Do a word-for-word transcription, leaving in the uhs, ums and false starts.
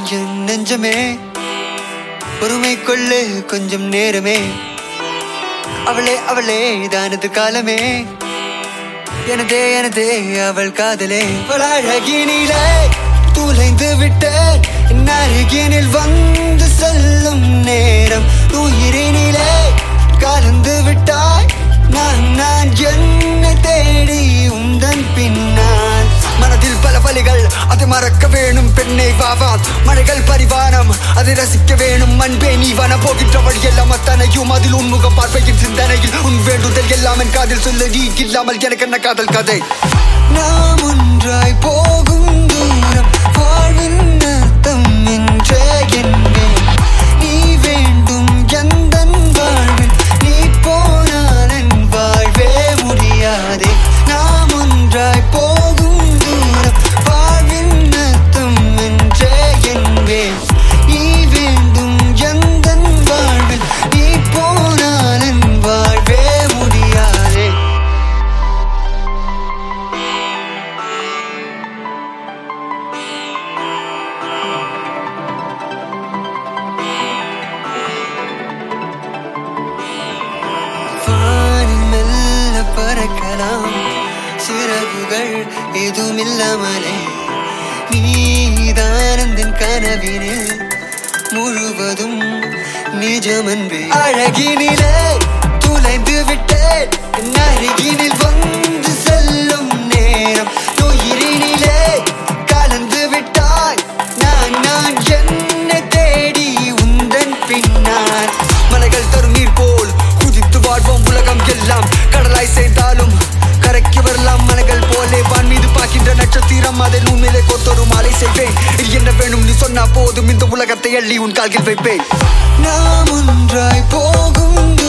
என் நெஞ்சமே பொறுமை கொள்ளு கொஞ்சம் நேரமே அவளே அவளே தானது காலமே எனதே எனதே அவள் காதலே அழகினிலே துளைந்து விட்டேன் அருகினில் வந்து செல்லும் நேரம் உயிரினிலே கலந்து விட்டாய் நான் நான் என்னை தேடி உந்தன் பின்னால் மனதில் பல வலிகள் அதை மறக்க வேணும் பெண்ணை வாவா மழைகள் பரிவானம் அதை ரசிக்க வேணும் அன்பே நீ வன போகின்ற வழி எல்லாம் அத்தனையும் அதில் உன்முக பார்வையின் சிந்தனையில் உன் வேண்டுதல் எல்லாம் என் காதில் சொல்ல நீ இல்லாமல் எனக்கு என்ன காதல் கதை நாம் ஒன்றாய் போகும் தூரம் வாழ்வின் அர்த்தம் என்றே என்பேன் நீ வேண்டும் எந்தன் வாழ்வில் நீ போனால் என் வாழ்வே முடியாதே நாம் ஒன்றாய் போகும் தூரம் வாழ்வின் அர்த்தம் என்றே என்பேன் நீ வேண்டும் எந்தன் வாழ்வில் நீ போனால் என் வாழ்வே முடியாதே பறக்கலாம் சிறகுகள் எதுமில்லாமலே நீதானந்தன் கனவினில் முழுவதும் நிஜமன்பே அழகினிலே துளைந்து விட்டேன் அருகினில் வந்து செல்லும் நேரம் உயிரினிலே கலந்து விட்டாய் நான் நான் என்னை தேடி உந்தன் பின்னால் மலைகள் தரும் நீர் போல் குதித்து வாழ்வோம் உலகம் எல்லாம் கடலாய் சேர்ந்தாலும் கரைக்கு வரலாம் மலைகள் போலே வான் மீது பார்க்கின்ற நட்சத்திரம் அதில் உண்மையிலே கோத்தொரு மாலை செய்வேன் என்ன வேணும் நீ சொன்னா போதும் இந்த உலகத்தை அள்ளி உன் கால்கள் வைப்பேன் நாம் ஒன்றாய் போகும்